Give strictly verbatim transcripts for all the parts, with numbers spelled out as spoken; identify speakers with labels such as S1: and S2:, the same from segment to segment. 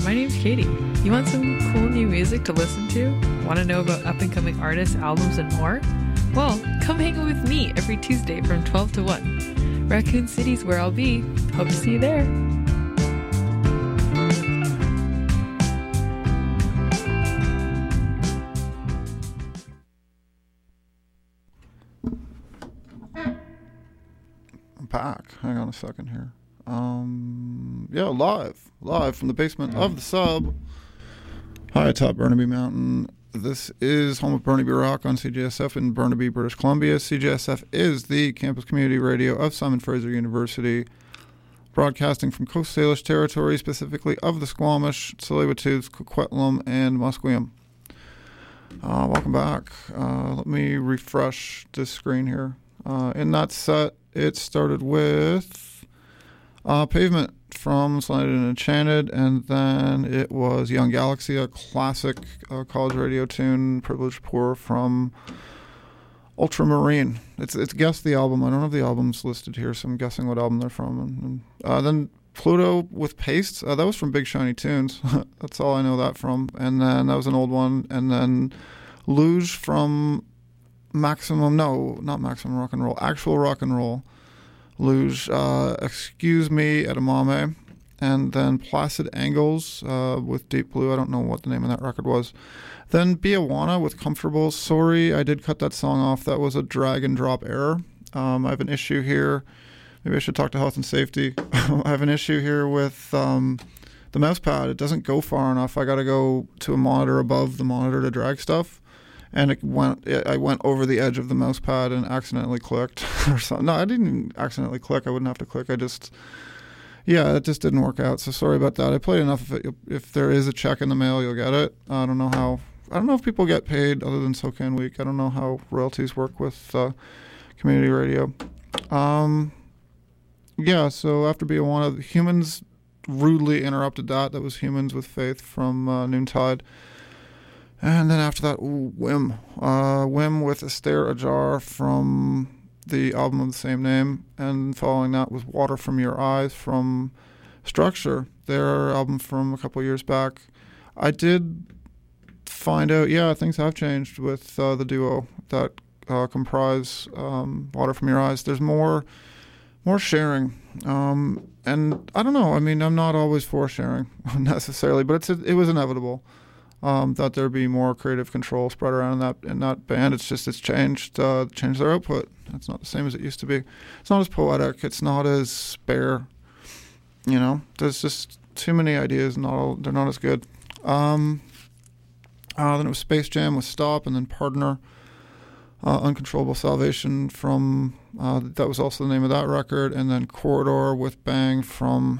S1: my name's Katie. You want some cool new music to listen to? Want to know about up-and-coming artists, albums, and more? Well, come hang out with me every Tuesday from twelve to one. Raccoon City's where I'll be. Hope to see you there.
S2: I'm back. Hang on a second here. Um, yeah, live. Live from the basement of the sub. High atop Burnaby Mountain. This is home of Burnaby Rock on C J S F in Burnaby, British Columbia. C J S F is the campus community radio of Simon Fraser University, broadcasting from Coast Salish territory, specifically of the Squamish, Tsleil-Waututh, Coquitlam, and Musqueam. Uh, welcome back. Uh, let me refresh this screen here. Uh, in that set, it started with uh, Pavement from Slanted and Enchanted, and then it was Young Galaxy, a classic uh, college radio tune, Privileged Poor from Ultramarine. It's it's guess the album. I don't have the albums listed here, so I'm guessing what album they're from. And, and uh, then Pluto with Paste, uh, that was from Big Shiny Tunes. That's all I know that from. And then that was an old one. And then Luge from Maximum, no, not Maximum Rock and Roll, Actual Rock and Roll. Luge, uh, Excuse Me, Edamame, and then Placid Angles uh, with Deep Blue. I don't know what the name of that record was. Then Biawana with Comfortable. Sorry, I did cut that song off. That was a drag and drop error. Um, I have an issue here. Maybe I should talk to Health and Safety. I have an issue here with um, the mouse pad. It doesn't go far enough. I got to go to a monitor above the monitor to drag stuff. And it went. It, I went over the edge of the mouse pad and accidentally clicked or something. No, I didn't accidentally click. I wouldn't have to click. I just, yeah, it just didn't work out. So sorry about that. I played enough of it. If there is a check in the mail, you'll get it. I don't know how. I don't know if people get paid other than SoCan Week. I don't know how royalties work with uh, community radio. Um, yeah. So after being one of the Humans, rudely interrupted that. That was Humans with Faith from uh, Noontide. And then after that, ooh, Whim. Uh, Whim with A Stare Ajar from the album of the same name. And following that was Water From Your Eyes from Structure, their album from a couple years back. I did find out, yeah, things have changed with uh, the duo that uh, comprise um, Water From Your Eyes. There's more more sharing. Um, and I don't know, I mean, I'm not always for sharing necessarily, but it's it was inevitable. Um, that there be more creative control spread around in that in that band. It's just it's changed uh, changed their output. It's not the same as it used to be. It's not as poetic. It's not as spare. You know, there's just too many ideas. Not all, they're not as good. Um, uh, then it was Space Jam with Stop, and then Partner, uh, Uncontrollable Salvation from uh, that was also the name of that record, and then Corridor with Bang from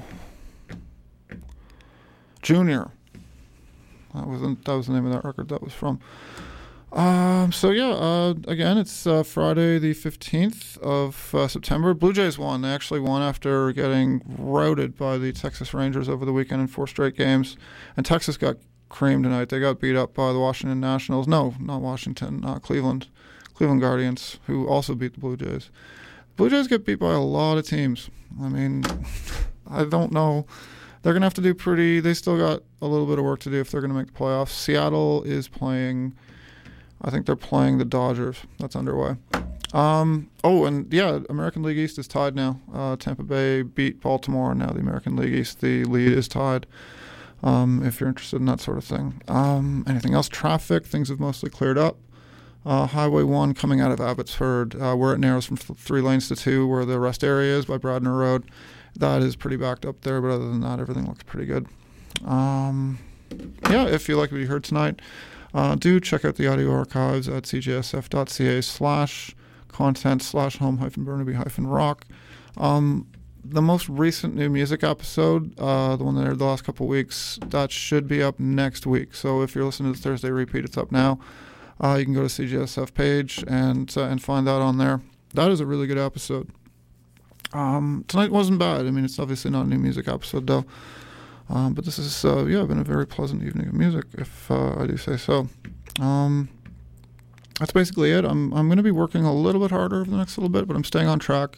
S2: Junior. That was that was the name of that record that was from. Um, so yeah, uh, again, it's uh, Friday the fifteenth of uh, September. Blue Jays won. They actually won after getting routed by the Texas Rangers over the weekend in four straight games. And Texas got creamed tonight. They got beat up by the Washington Nationals. No, not Washington, uh, Cleveland. Cleveland Guardians, who also beat the Blue Jays. The Blue Jays get beat by a lot of teams. I mean, I don't know. They're going to have to do pretty... They still got a little bit of work to do if they're going to make the playoffs. Seattle is playing... I think they're playing the Dodgers. That's underway. Um, oh, and yeah, American League East is tied now. Uh, Tampa Bay beat Baltimore, and now the American League East, the lead is tied, um, if you're interested in that sort of thing. Um, anything else? Traffic, things have mostly cleared up. Uh, Highway one coming out of Abbotsford, uh, where it narrows from th- three lanes to two, where the rest area is by Bradner Road. That is pretty backed up there, but other than that, everything looks pretty good. Um, yeah, if you like what you heard tonight, uh, do check out the audio archives at cjsf.ca slash content slash home hyphen Burnaby hyphen rock. Um, the most recent new music episode, uh, the one that aired the last couple of weeks, that should be up next week. So if you're listening to the Thursday repeat, it's up now. Uh, you can go to C J S F page and uh, and find that on there. That is a really good episode. Um, tonight wasn't bad. I mean, it's obviously not a new music episode, though. Um, but this is, uh, yeah, been a very pleasant evening of music, if uh, I do say so. Um, that's basically it. I'm I'm going to be working a little bit harder over the next little bit, but I'm staying on track.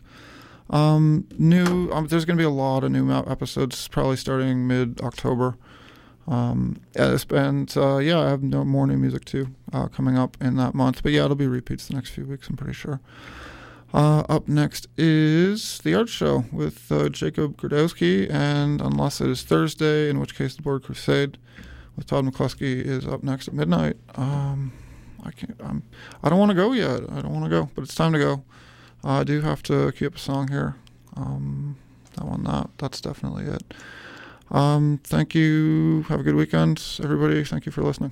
S2: Um, new, um, there's going to be a lot of new episodes, probably starting mid-October. Um, and uh, yeah, I have no more new music too uh, coming up in that month. But yeah, it'll be repeats the next few weeks, I'm pretty sure. Uh, up next is The Art Show with uh, Jacob Gradowski, and unless it is Thursday, in which case The Board Crusade with Todd McCluskey is up next at midnight. Um, I can't. I'm. I don't want to go yet. I don't want to go, but it's time to go. Uh, I do have to queue up a song here. Um, that one. That that's definitely it. Um, thank you. Have a good weekend, everybody. Thank you for listening.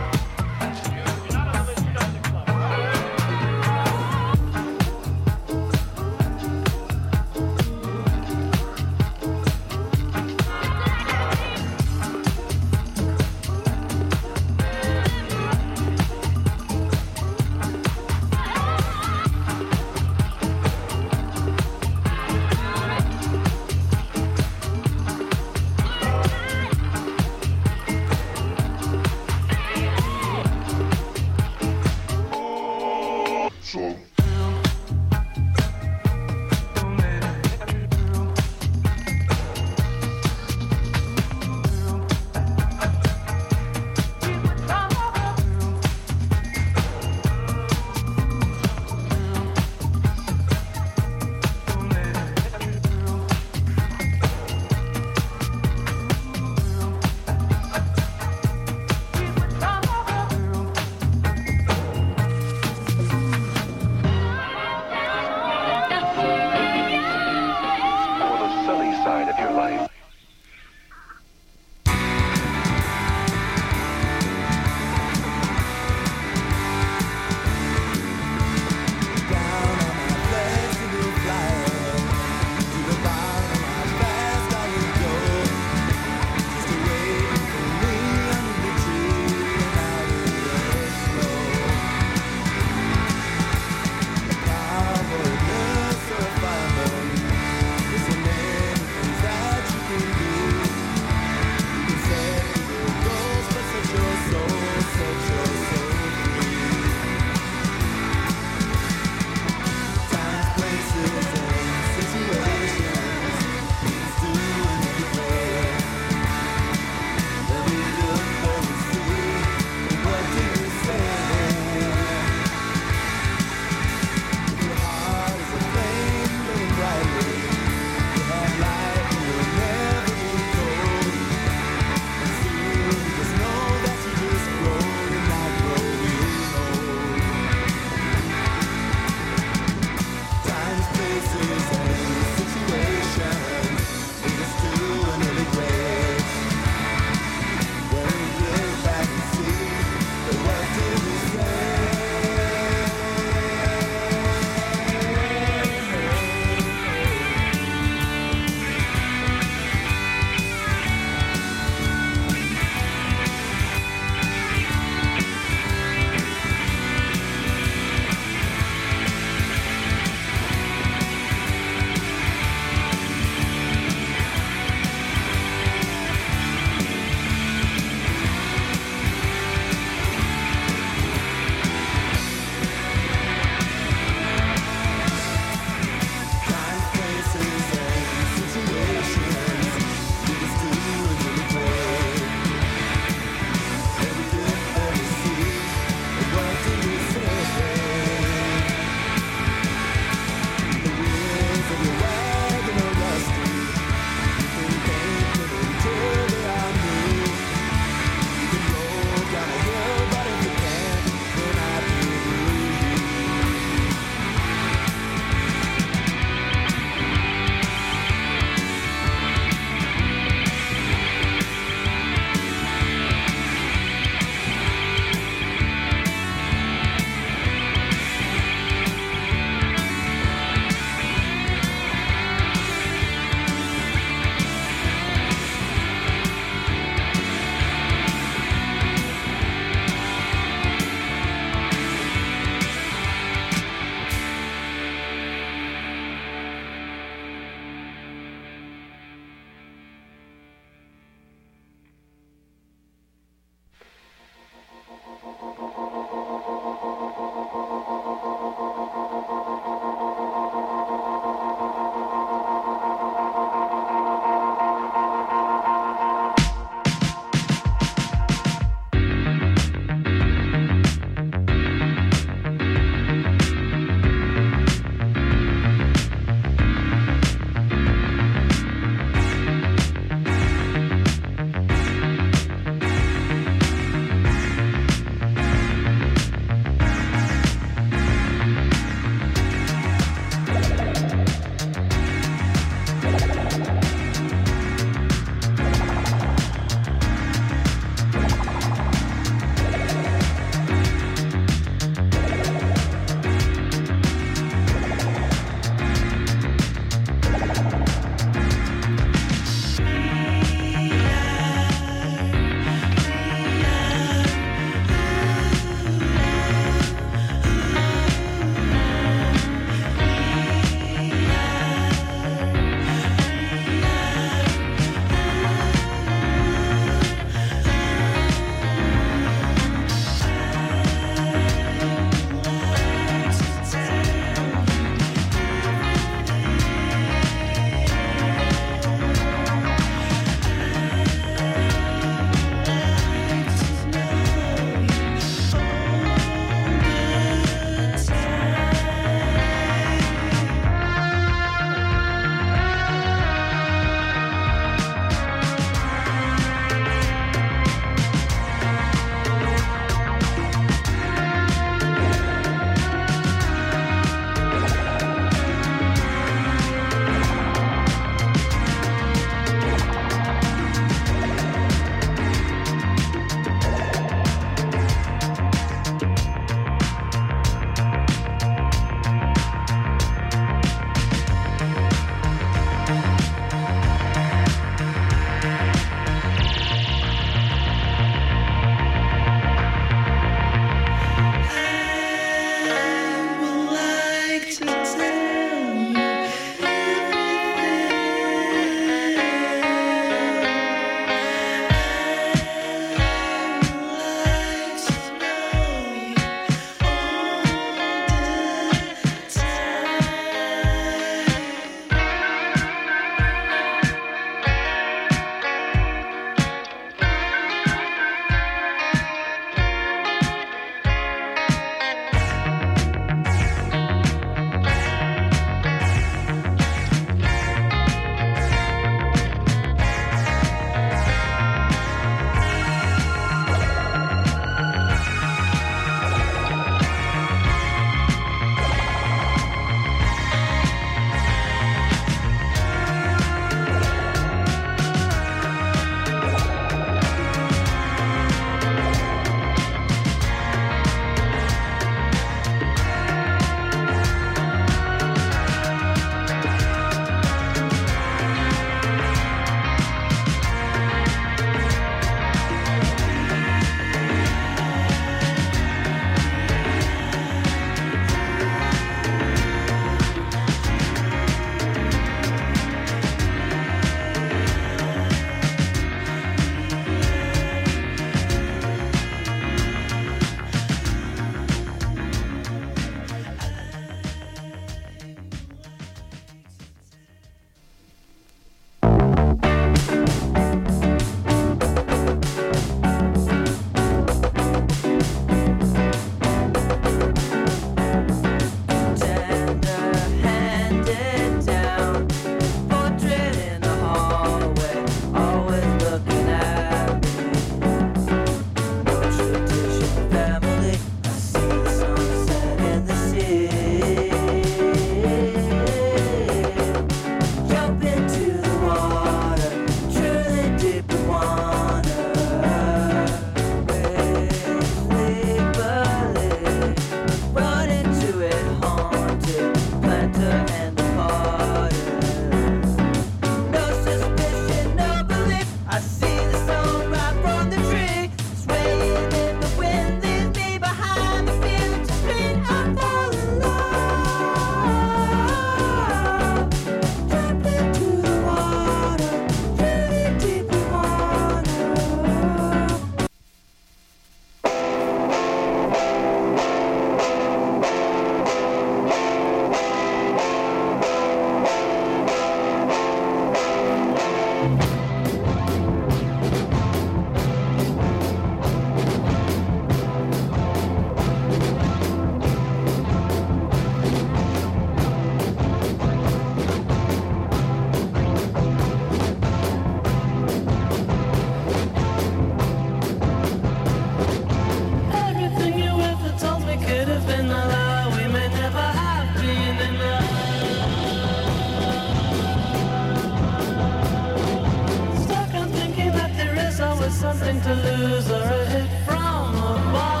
S3: nothing to lose or a hit from above.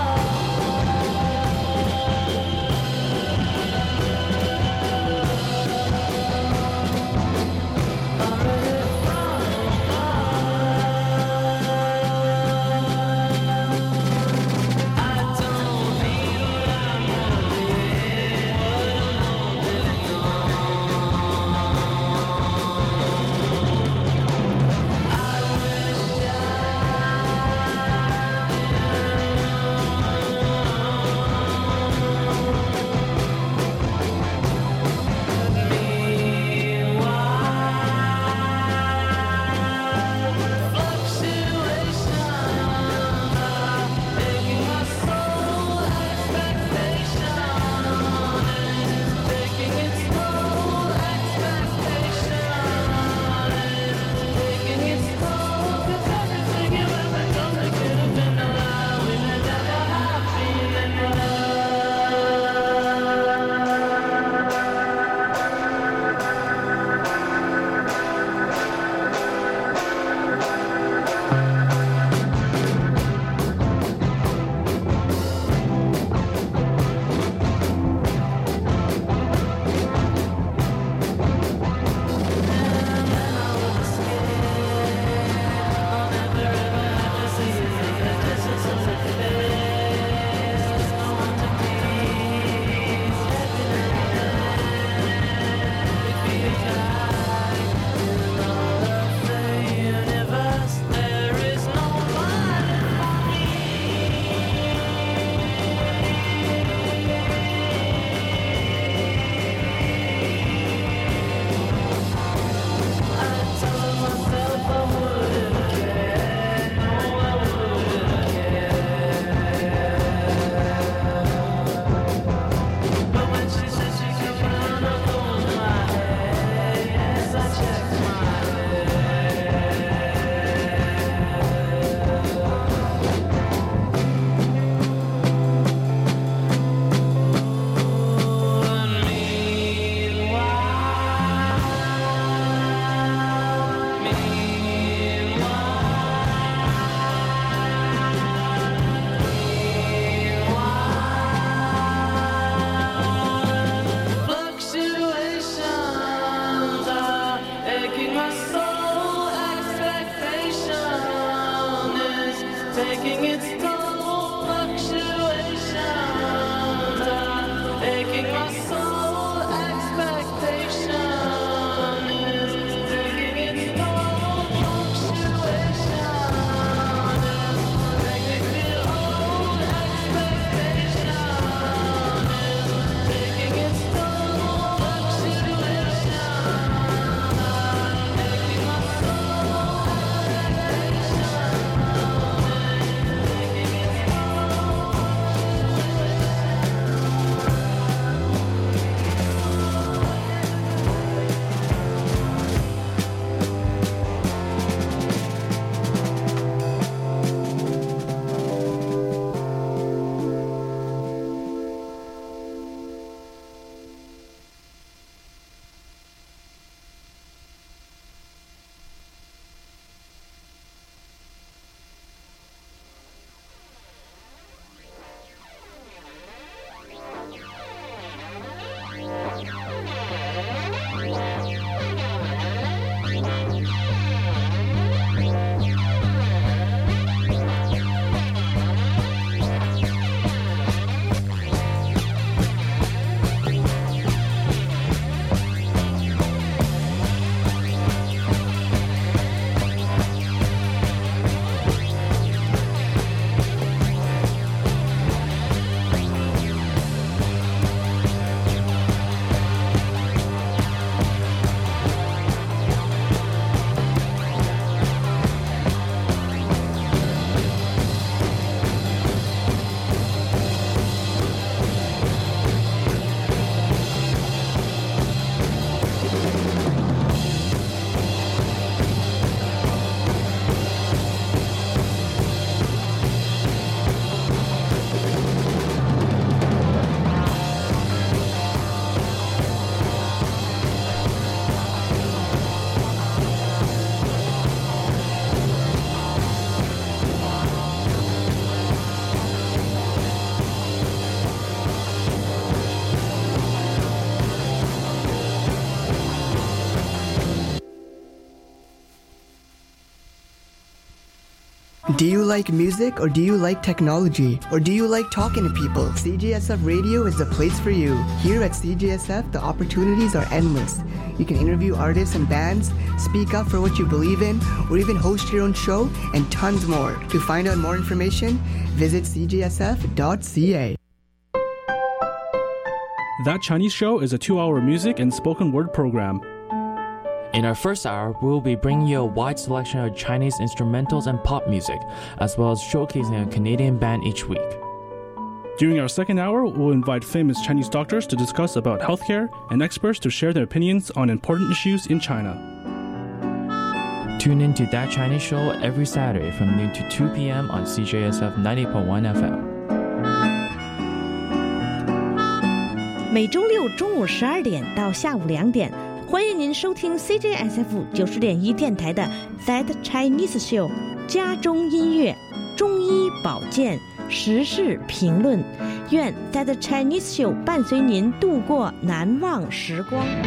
S4: Do you like music or do you like technology? Or do you like talking to people? C J S F Radio is the place for you. Here at C J S F, the opportunities are endless. You can interview artists and bands, speak up for what you believe in, or even host your own show, and tons more. To find out more information, visit c j s f dot c a.
S5: That Chinese Show is a two-hour music and spoken word program.
S6: In our first hour, we will be bringing you a wide selection of Chinese instrumentals and pop music, as well as showcasing a Canadian band each week.
S5: During our second hour, we'll invite famous Chinese doctors to discuss about healthcare and experts to share their opinions on important issues in China.
S6: Tune in to That Chinese Show every Saturday from noon to two p.m. on C J S F ninety point one F M.
S7: 每周六中午十二点到下午两点，欢迎您收听 C J S F 九十点一电台的 That Chinese Show 家中音乐、中医保健、时事评论。愿 That Chinese Show 伴随您度过难忘时光。